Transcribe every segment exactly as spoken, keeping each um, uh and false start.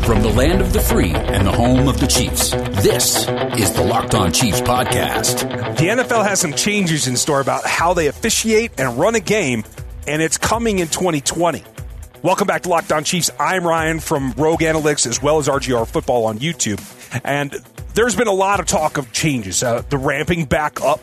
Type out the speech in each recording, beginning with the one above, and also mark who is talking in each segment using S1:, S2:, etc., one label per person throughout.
S1: From the land of the free and the home of the Chiefs, this is the Locked On Chiefs podcast.
S2: The N F L has some changes in store about how they officiate and run a game, and it's coming in twenty twenty. Welcome back to Locked On Chiefs. I'm Ryan from Rogue Analytics as well as R G R Football on YouTube. And there's been a lot of talk of changes, uh, the ramping back up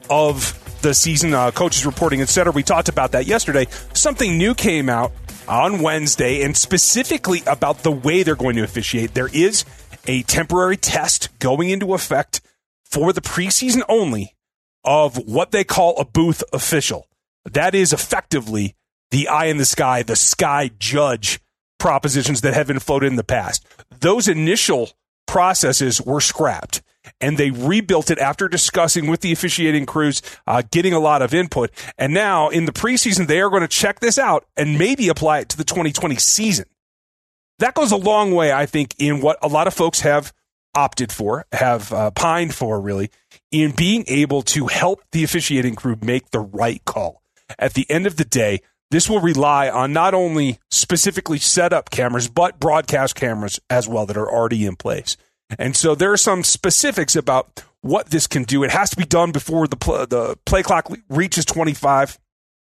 S2: of the season, uh, coaches reporting, et cetera. We talked about that yesterday. Something new came out on Wednesday, and specifically about the way they're going to officiate. There is a temporary test going into effect for the preseason only of what they call a booth official. That is effectively the eye in the sky, the sky judge propositions that have been floated in the past. Those initial processes were scrapped, and they rebuilt it after discussing with the officiating crews, uh, getting a lot of input. And now in the preseason, they are going to check this out and maybe apply it to the twenty twenty season. That goes a long way, I think, in what a lot of folks have opted for, have uh, pined for, really, in being able to help the officiating crew make the right call. At the end of the day, this will rely on not only specifically set up cameras, but broadcast cameras as well that are already in place. And so there are some specifics about what this can do. It has to be done before the pl- the play clock reaches twenty-five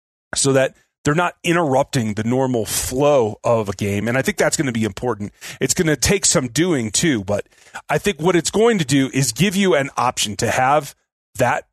S2: so that they're not interrupting the normal flow of a game. And I think that's going to be important. It's going to take some doing too, but I think what it's going to do is give you an option to have that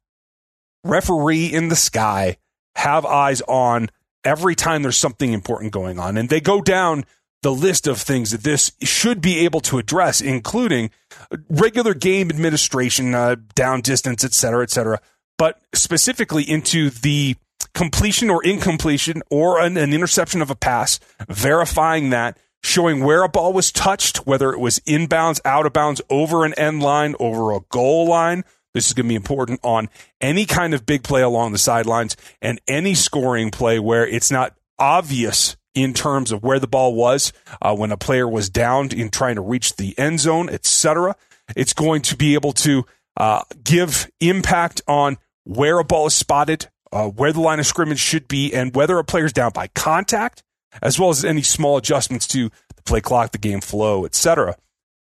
S2: referee in the sky have eyes on every time there's something important going on. And they go down the list of things that this should be able to address, including regular game administration, uh, down distance, et cetera, et cetera, but specifically into the completion or incompletion or an, an interception of a pass, verifying that, showing where a ball was touched, whether it was inbounds, out of bounds, over an end line, over a goal line. This is going to be important on any kind of big play along the sidelines and any scoring play where it's not obvious in terms of where the ball was uh, when a player was downed in trying to reach the end zone, et cetera. It's going to be able to uh, give impact on where a ball is spotted, uh, where the line of scrimmage should be, and whether a player's down by contact, as well as any small adjustments to the play clock, the game flow, et cetera.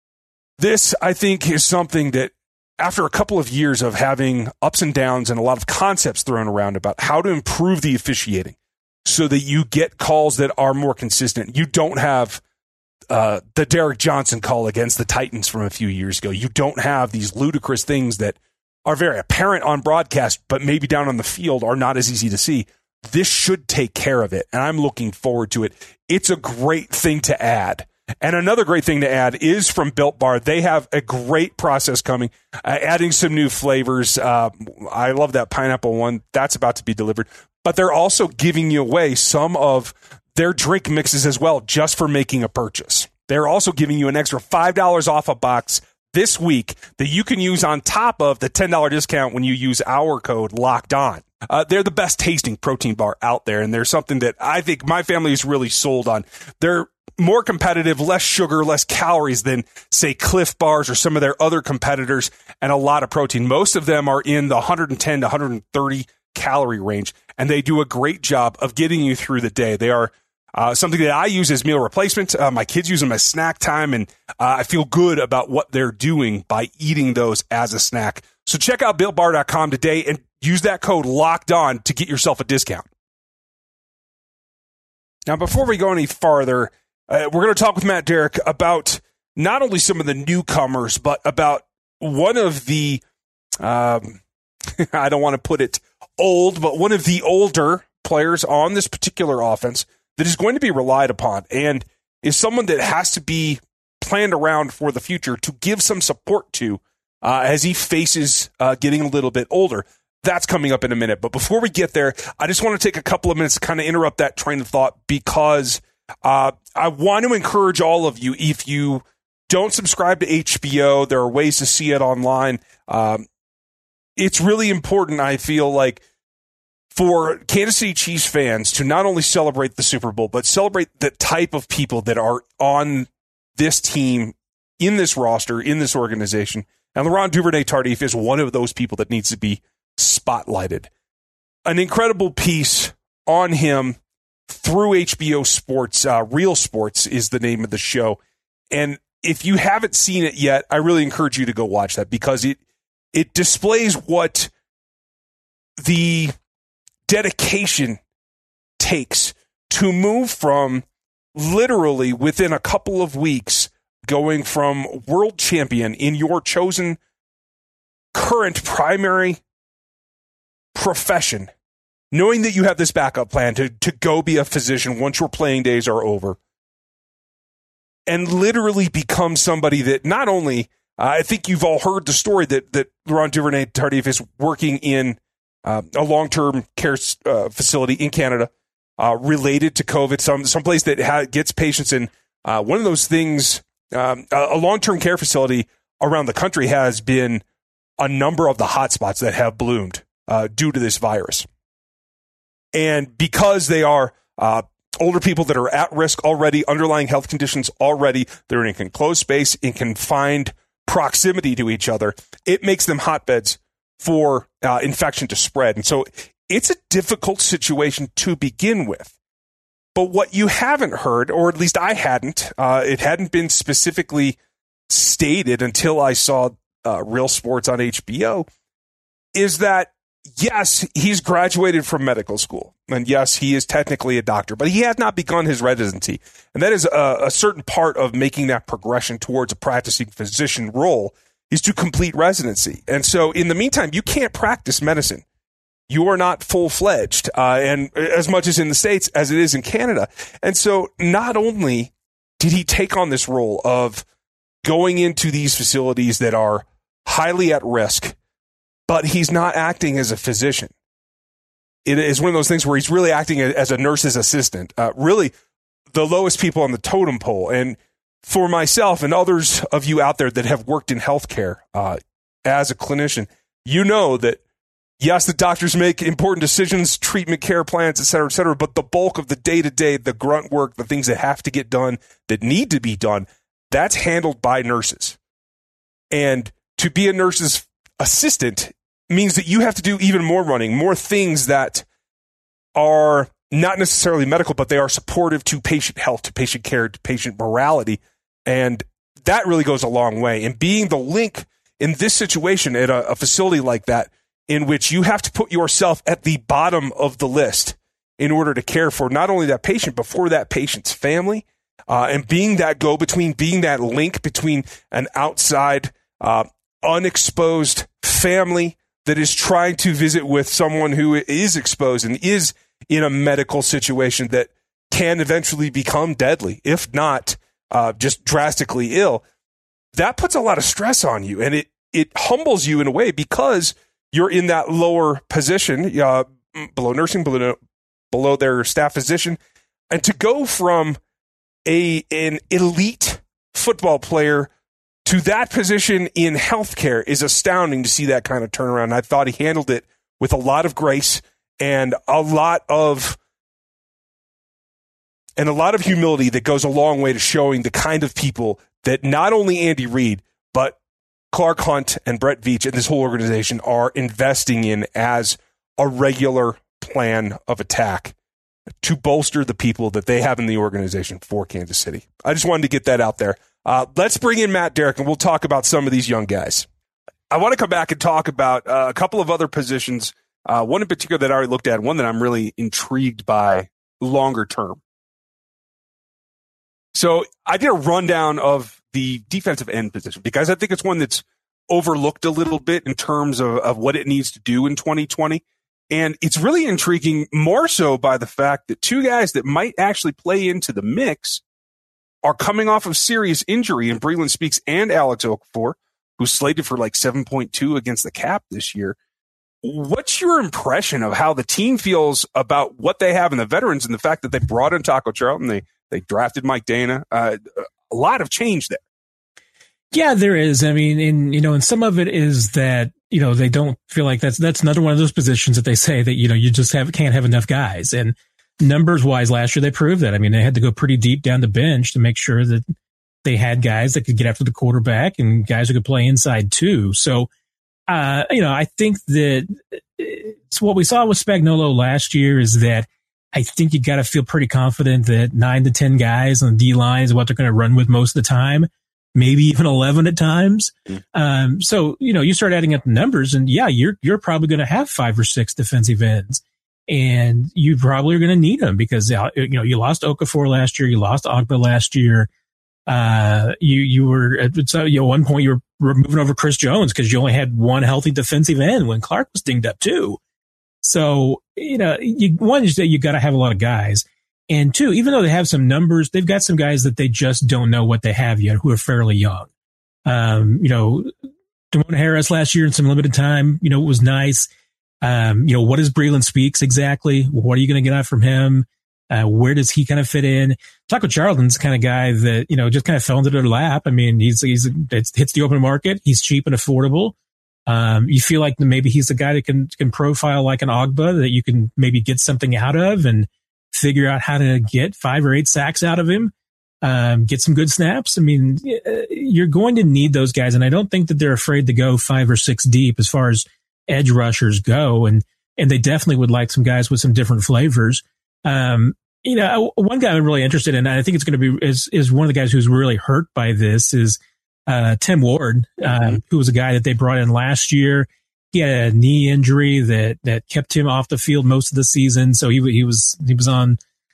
S2: This, I think, is something that after a couple of years of having ups and downs and a lot of concepts thrown around about how to improve the officiating so that you get calls that are more consistent. You don't have uh, the Derek Johnson call against the Titans from a few years ago. You don't have these ludicrous things that are very apparent on broadcast, but maybe down on the field are not as easy to see. This should take care of it, and I'm looking forward to it. It's a great thing to add. And another great thing to add is from Built Bar. They have a great process coming, uh, adding some new flavors. Uh, I love that pineapple one. That's about to be delivered. But they're also giving you away some of their drink mixes as well, just for making a purchase. They're also giving you an extra five dollars off a box this week that you can use on top of the ten dollars discount when you use our code Locked On. Uh, they're the best tasting protein bar out there, and they're something that I think my family is really sold on. They're more competitive, less sugar, less calories than, say, Cliff Bars or some of their other competitors, and a lot of protein. Most of them are in the one hundred ten to one hundred thirty calorie range, and they do a great job of getting you through the day. They are uh, something that I use as meal replacement. Uh, my kids use them as snack time, and uh, I feel good about what they're doing by eating those as a snack. So check out built bar dot com today and use that code Locked On to get yourself a discount. Now, before we go any farther, Uh, we're going to talk with Matt Derrick about not only some of the newcomers, but about one of the, um, I don't want to put it old, but one of the older players on this particular offense that is going to be relied upon and is someone that has to be planned around for the future to give some support to uh, as he faces uh, getting a little bit older. That's coming up in a minute. But before we get there, I just want to take a couple of minutes to kind of interrupt that train of thought because Uh, I want to encourage all of you, if you don't subscribe to H B O, there are ways to see it online. Um, it's really important, I feel like, for Kansas City Chiefs fans to not only celebrate the Super Bowl, but celebrate the type of people that are on this team, in this roster, in this organization. And Laurent Duvernay-Tardif is one of those people that needs to be spotlighted. An incredible piece on him through H B O Sports. uh, Real Sports is the name of the show. And if you haven't seen it yet, I really encourage you to go watch that because it it displays what the dedication takes to move from literally within a couple of weeks going from world champion in your chosen current primary profession, knowing that you have this backup plan to, to go be a physician once your playing days are over, and literally become somebody that not only, uh, I think you've all heard the story that, that Laurent Duvernay-Tardif is working in uh, a long-term care uh, facility in Canada uh, related to COVID, some someplace that ha- gets patients in. Uh, one of those things, um, a, a long-term care facility around the country has been a number of the hotspots that have bloomed uh, due to this virus. And because they are uh, older people that are at risk already, underlying health conditions already, they're in a enclosed space, in confined proximity to each other, it makes them hotbeds for uh, infection to spread. And so it's a difficult situation to begin with. But what you haven't heard, or at least I hadn't, uh, it hadn't been specifically stated until I saw uh, Real Sports on H B O, is that yes, he's graduated from medical school, and yes, he is technically a doctor, but he has not begun his residency. And that is a, a certain part of making that progression towards a practicing physician role is to complete residency. And so in the meantime, you can't practice medicine. You are not full-fledged, uh, and as much as in the States as it is in Canada. And so not only did he take on this role of going into these facilities that are highly at risk, but he's not acting as a physician. It is one of those things where he's really acting as a nurse's assistant, uh, really the lowest people on the totem pole. And for myself and others of you out there that have worked in healthcare uh, as a clinician, you know that, yes, the doctors make important decisions, treatment care plans, et cetera, et cetera, but the bulk of the day-to-day, the grunt work, the things that have to get done, that need to be done, that's handled by nurses. And to be a nurse's assistant means that you have to do even more running, more things that are not necessarily medical, but they are supportive to patient health, to patient care, to patient morality. And that really goes a long way. And being the link in this situation at a, a facility like that, in which you have to put yourself at the bottom of the list in order to care for not only that patient, but for that patient's family, uh, and being that go-between, being that link between an outside, uh, unexposed family that is trying to visit with someone who is exposed and is in a medical situation that can eventually become deadly, if not uh, just drastically ill. That puts a lot of stress on you, and it it humbles you in a way because you're in that lower position, uh, below nursing, below, below their staff physician, and to go from a an elite football player to that position in healthcare is astounding to see that kind of turnaround. I thought he handled it with a lot of grace and a lot of and a lot of humility that goes a long way to showing the kind of people that not only Andy Reid, but Clark Hunt and Brett Veach and this whole organization are investing in as a regular plan of attack to bolster the people that they have in the organization for Kansas City. I just wanted to get that out there. Uh, let's bring in Matt Derrick, and we'll talk about some of these young guys. I want to come back and talk about uh, a couple of other positions, uh, one in particular that I already looked at, one that I'm really intrigued by longer term. So I did a rundown of the defensive end position because I think it's one that's overlooked a little bit in terms of, of what it needs to do in twenty twenty. And it's really intriguing more so by the fact that two guys that might actually play into the mix are coming off of serious injury in Breeland Speaks and Alex Okafor, who's slated for like seven point two against the cap this year. What's your impression of how the team feels about what they have in the veterans and the fact that they brought in Taco Charlton, they they drafted Mike Dana? Uh, a lot of change there.
S3: Yeah, there is. I mean, and you know, and some of it is that, you know, they don't feel like that's that's another one of those positions that they say that, you know, you just have can't have enough guys. And numbers wise, last year they proved that. I mean, they had to go pretty deep down the bench to make sure that they had guys that could get after the quarterback and guys who could play inside too. So, uh, you know, I think that it's what we saw with Spagnuolo last year is that I think you got to feel pretty confident that nine to ten guys on the D line is what they're going to run with most of the time. maybe even eleven at times. Um, so, you know, you start adding up the numbers and yeah, you're, you're probably going to have five or six defensive ends and you probably are going to need them because, you know, you lost Okafor last year. You lost Ogba last year. Uh, you, you were at so, you know, one point you were moving over Chris Jones because you only had one healthy defensive end when Clark was dinged up too. So, you know, you, one is that you got to have a lot of guys. And two, even though they have some numbers, they've got some guys that they just don't know what they have yet who are fairly young. Um, you know, Damone Harris last year in some limited time, you know, it was nice. Um, you know, what is Breland Speaks exactly? What are you going to get out from him? Uh, where does he kind of fit in? Taco Charlton's the kind of guy that, you know, just kind of fell into their lap. I mean, he's, he's, it hits the open market. He's cheap and affordable. Um, you feel like maybe he's the guy that can, can profile like an Ogba that you can maybe get something out of and figure out how to get five or eight sacks out of him, um, get some good snaps. I mean, you're going to need those guys. And I don't think that they're afraid to go five or six deep as far as edge rushers go. And, and they definitely would like some guys with some different flavors. Um, you know, one guy I'm really interested in, and I think it's going to be, is, is one of the guys who's really hurt by this is, uh, Tim Ward, uh, mm-hmm. who was a guy that they brought in last year. He had a knee injury that, that kept him off the field most of the season. So he, he was, he was on,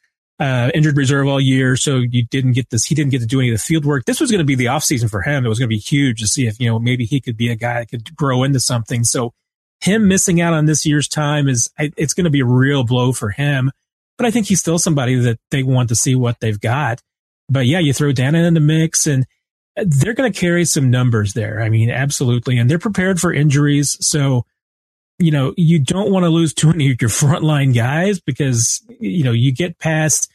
S3: uh, injured reserve all year. So you didn't get this, he didn't get to do any of the field work. This was going to be the off season for him. It was going to be huge to see if, you know, maybe he could be a guy that could grow into something. So him missing out on this year's time is, it's going to be a real blow for him. But I think he's still somebody that they want to see what they've got. But yeah, you throw Dana in the mix and they're going to carry some numbers there. I mean, absolutely. And they're prepared for injuries. So, you know, you don't want to lose too many of your frontline guys because, you know, you get past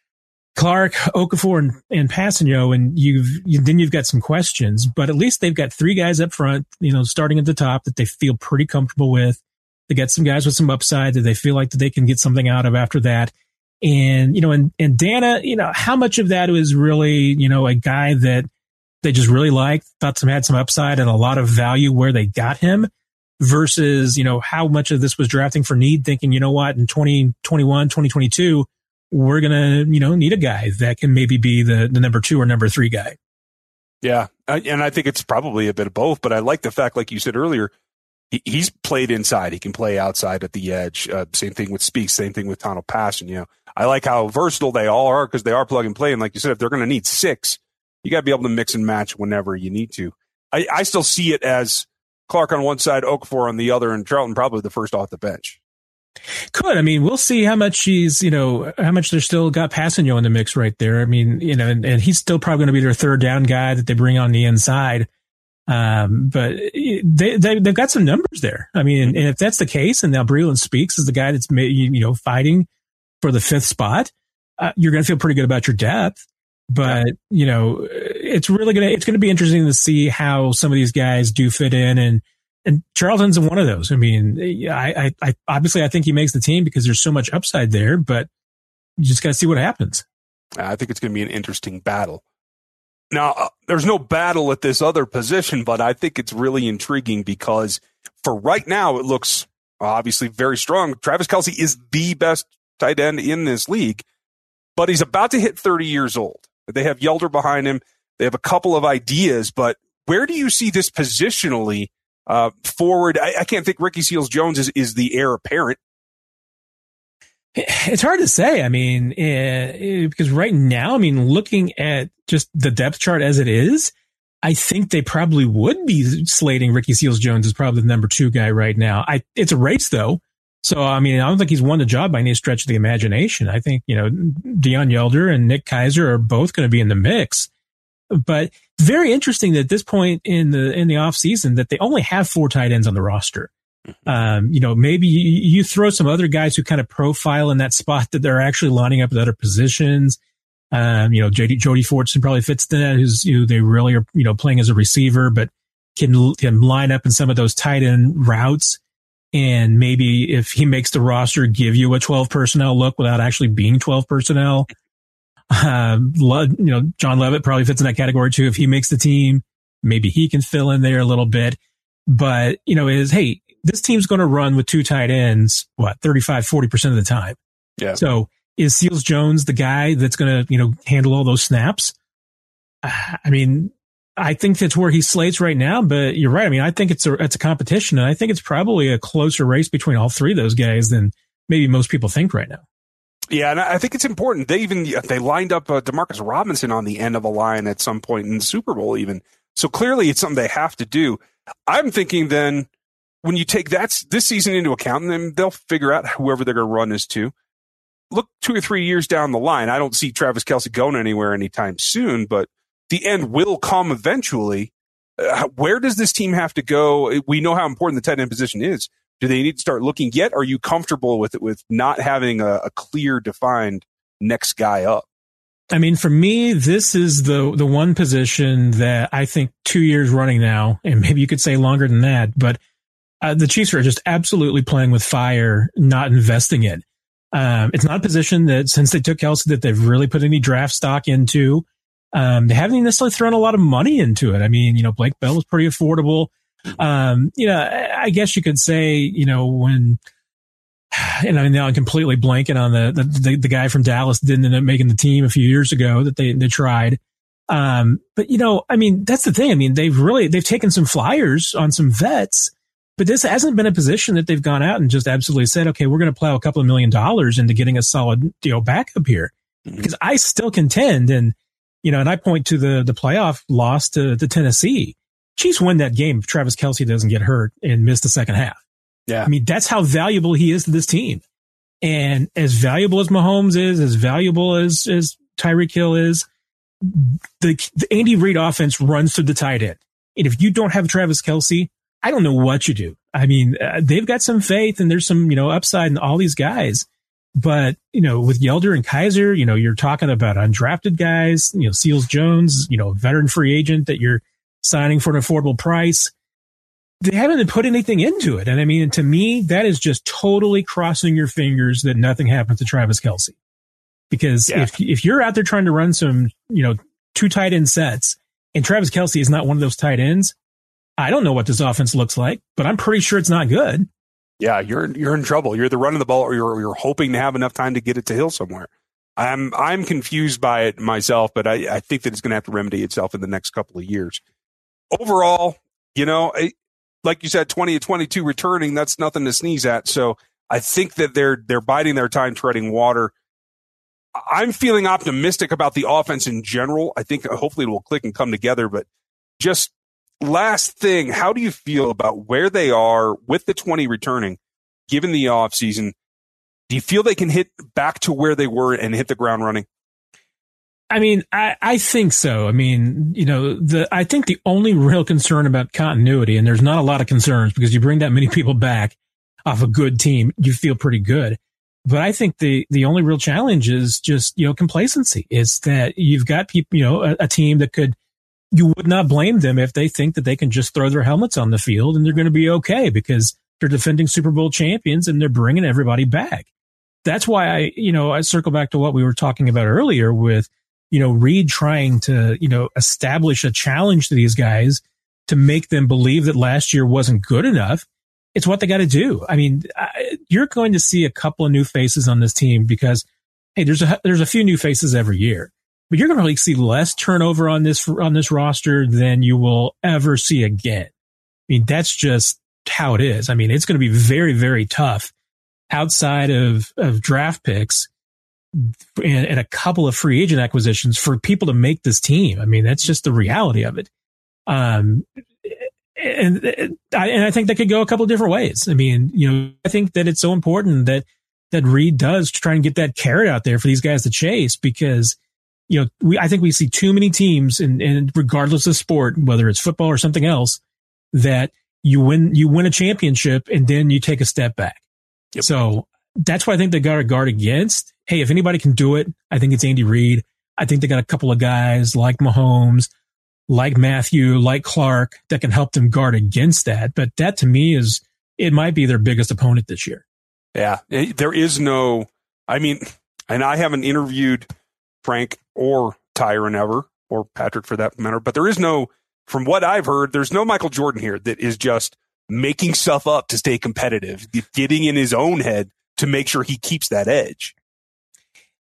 S3: Clark, Okafor, and, and Passanio, and you've, you, then you've got some questions. But at least they've got three guys up front, you know, starting at the top that they feel pretty comfortable with. They got some guys with some upside that they feel like that they can get something out of after that. And, you know, and, and Dana, you know, how much of that was really, you know, a guy that they just really liked, thought some had some upside and a lot of value where they got him versus, you know, how much of this was drafting for need, thinking, you know what, in twenty twenty-one, twenty twenty-two, we're going to, you know, need a guy that can maybe be the, the number two or number three guy.
S2: Yeah. And I think it's probably a bit of both, but I like the fact, like you said earlier, he's played inside. He can play outside at the edge. Uh, same thing with Speaks. Same thing with Tano Passion. You know, I like how versatile they all are because they are plug and play. And like you said, if they're going to need six, you got to be able to mix and match whenever you need to. I, I still see it as Clark on one side, Okafor on the other, and Charlton probably the first off the bench.
S3: Could. I mean, we'll see how much he's, you know, how much they're still got Passanio in the mix right there. I mean, you know, and, and he's still probably going to be their third down guy that they bring on the inside. Um, but they, they, they've got some numbers there. I mean, and if that's the case, and now Breland Speaks is the guy that's, you know, fighting for the fifth spot, uh, you're going to feel pretty good about your depth. But, you know, it's really going to, it's going to be interesting to see how some of these guys do fit in. And, and Charlton's one of those. I mean, I, I, I obviously I think he makes the team because there's so much upside there, but you just got to see what happens.
S2: I think it's going to be an interesting battle. Now, uh, there's no battle at this other position, but I think it's really intriguing because for right now, it looks obviously very strong. Travis Kelce is the best tight end in this league, but he's about to hit thirty years old. They have Yelder behind him. They have a couple of ideas, but where do you see this positionally uh, forward? I, I can't think Ricky Seals-Jones is, is the heir apparent.
S3: It's hard to say. I mean, uh, because right now, I mean, looking at just the depth chart as it is, I think they probably would be slating Ricky Seals-Jones as probably the number two guy right now. I, it's a race though. So, I mean, I don't think he's won the job by any stretch of the imagination. I think, you know, Deion Yelder and Nick Keiser are both going to be in the mix. But very interesting that at this point in the in the off season that they only have four tight ends on the roster. Um, you know, maybe you, you throw some other guys who kind of profile in that spot that they're actually lining up at other positions. Um, you know, J D, Jody Fortson probably fits that, who's, you know, they really are, you know, playing as a receiver, but can, can line up in some of those tight end routes. And maybe if he makes the roster, give you a twelve personnel look without actually being twelve personnel. Um, you know, John Levitt probably fits in that category too. If he makes the team, maybe he can fill in there a little bit. But, you know, is, hey, this team's going to run with two tight ends, what, thirty-five, forty percent of the time.
S2: Yeah.
S3: So is Seals-Jones the guy that's going to, you know, handle all those snaps? I mean, I think that's where he slates right now, but you're right. I mean, I think it's a, it's a competition, and I think it's probably a closer race between all three of those guys than maybe most people think right now.
S2: Yeah, and I think it's important. They even they lined up uh, Demarcus Robinson on the end of a line at some point in the Super Bowl even. So clearly it's something they have to do. I'm thinking then when you take that this season into account, and then they'll figure out whoever they're going to run this to. Look two or three years down the line. I don't see Travis Kelce going anywhere anytime soon, but the end will come eventually. Uh, where does this team have to go? We know how important the tight end position is. Do they need to start looking yet? Are you comfortable with it, with not having a, a clear, defined next guy up?
S3: I mean, for me, this is the the one position that I think two years running now, and maybe you could say longer than that, but uh, the Chiefs are just absolutely playing with fire, not investing in. Um, it's not a position that, since they took Kelce, that they've really put any draft stock into. Um, they haven't necessarily thrown a lot of money into it. I mean, you know, Blake Bell was pretty affordable. Um, you know, I guess you could say, you know, when, and I mean, now I'm completely blanking on the, the, the guy from Dallas didn't end up making the team a few years ago that they, they tried. Um, but you know, I mean, that's the thing. I mean, they've really, they've taken some flyers on some vets, but this hasn't been a position that they've gone out and just absolutely said, okay, we're going to plow a couple of million dollars into getting a solid, you know, backup here. Mm-hmm. Because I still contend, and, you know, and I point to the, the playoff loss to, to Tennessee. Chiefs win that game if Travis Kelce doesn't get hurt and miss the second half. Yeah. I mean, that's how valuable he is to this team. And as valuable as Mahomes is, as valuable as, as Tyreek Hill is, the, the Andy Reid offense runs through the tight end. And if you don't have Travis Kelce, I don't know what you do. I mean, uh, they've got some faith and there's some, you know, upside in all these guys. But, you know, with Yelder and Kaiser, you know, you're talking about undrafted guys, you know, Seals Jones, you know, veteran free agent that you're signing for an affordable price. They haven't put anything into it. And I mean, to me, that is just totally crossing your fingers that nothing happens to Travis Kelce. Because yeah. if if you're out there trying to run some, you know, two tight end sets and Travis Kelce is not one of those tight ends, I don't know what this offense looks like, but I'm pretty sure it's not good.
S2: Yeah, you're you're in trouble. You're either running the ball or you're you're hoping to have enough time to get it to Hill somewhere. I'm I'm confused by it myself, but I, I think that it's going to have to remedy itself in the next couple of years. Overall, you know, like you said, twenty to twenty-two returning, that's nothing to sneeze at. So I think that they're they're biding their time, treading water. I'm feeling optimistic about the offense in general. I think hopefully it will click and come together. But just last thing, how do you feel about where they are with the twenty returning, given the offseason? Do you feel they can hit back to where they were and hit the ground running?
S3: I mean, I, I think so. I mean, you know, the I think the only real concern about continuity, and there's not a lot of concerns because you bring that many people back off a good team, you feel pretty good. But I think the, the only real challenge is just, you know, complacency. Is that you've got people, you know, a, a team that could, you would not blame them if they think that they can just throw their helmets on the field and they're going to be okay because they're defending Super Bowl champions and they're bringing everybody back. That's why I, you know, I circle back to what we were talking about earlier with, you know, Reid trying to, you know, establish a challenge to these guys to make them believe that last year wasn't good enough. It's what they got to do. I mean, I, you're going to see a couple of new faces on this team because, hey, there's a there's a few new faces every year, but you're going to really see less turnover on this on this roster than you will ever see again. I mean, that's just how it is. I mean, it's going to be very, very tough outside of of draft picks and, and a couple of free agent acquisitions for people to make this team. I mean, that's just the reality of it. Um, and, and I think that could go a couple of different ways. I mean, you know, I think that it's so important that, that Reid does try and get that carrot out there for these guys to chase because, you know, we, I think we see too many teams and, and regardless of sport, whether it's football or something else, that you win, you win a championship and then you take a step back. Yep. So that's what I think they got to guard against. Hey, if anybody can do it, I think it's Andy Reid. I think they got a couple of guys like Mahomes, like Matthew, like Clark that can help them guard against that. But that to me is, it might be their biggest opponent this year.
S2: Yeah, there is no, I mean, and I haven't interviewed Frank or Tyron ever, or Patrick for that matter, but there is no, from what I've heard, there's no Michael Jordan here that is just making stuff up to stay competitive, getting in his own head to make sure he keeps that edge.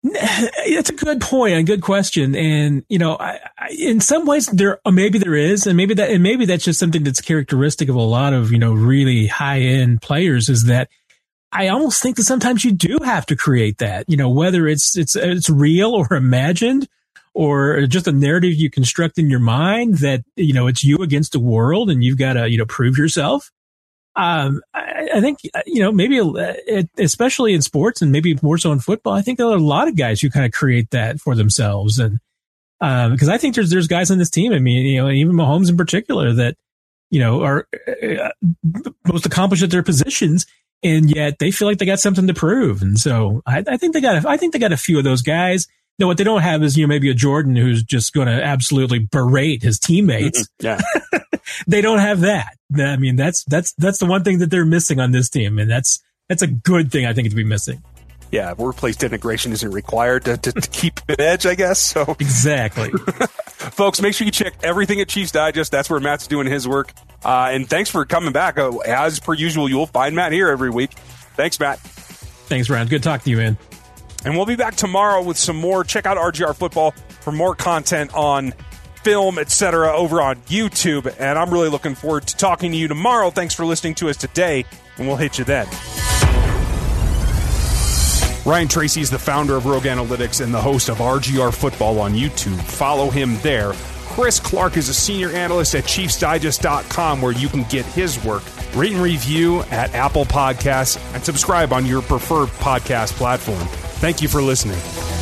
S3: It's a good point, a good question, and you know, I, I, in some ways there maybe there is, and maybe that, and maybe that's just something that's characteristic of a lot of you know really high end players. Is that I almost think that sometimes you do have to create that, you know, whether it's it's it's real or imagined, or just a narrative you construct in your mind that you know it's you against the world, and you've got to you know prove yourself. Um, I, I think, you know, maybe it, especially in sports and maybe more so in football, I think there are a lot of guys who kind of create that for themselves. And, um, because I think there's, there's guys on this team. I mean, you know, even Mahomes in particular that, you know, are uh, most accomplished at their positions, and yet they feel like they got something to prove. And so I, I think they got, a, I think they got a few of those guys. No, what they don't have is, you know, maybe a Jordan who's just going to absolutely berate his teammates.
S2: Yeah.
S3: They don't have that. I mean, that's, that's, that's the one thing that they're missing on this team. And that's, that's a good thing, I think, to be missing.
S2: Yeah. Workplace integration isn't required to, to, to keep an edge, I guess. So
S3: exactly.
S2: Folks, make sure you check everything at Chiefs Digest. That's where Matt's doing his work. Uh, and thanks for coming back. Uh, as per usual, you'll find Matt here every week. Thanks, Matt.
S3: Thanks, Ryan. Good talking to you, man.
S2: And we'll be back tomorrow with some more. Check out R G R Football for more content on film, et cetera, over on YouTube. And I'm really looking forward to talking to you tomorrow. Thanks for listening to us today, and we'll hit you then. Ryan Tracy is the founder of Rogue Analytics and the host of R G R Football on YouTube. Follow him there. Chris Clark is a senior analyst at Chiefs Digest dot com, where you can get his work. Rate and review at Apple Podcasts and subscribe on your preferred podcast platform. Thank you for listening.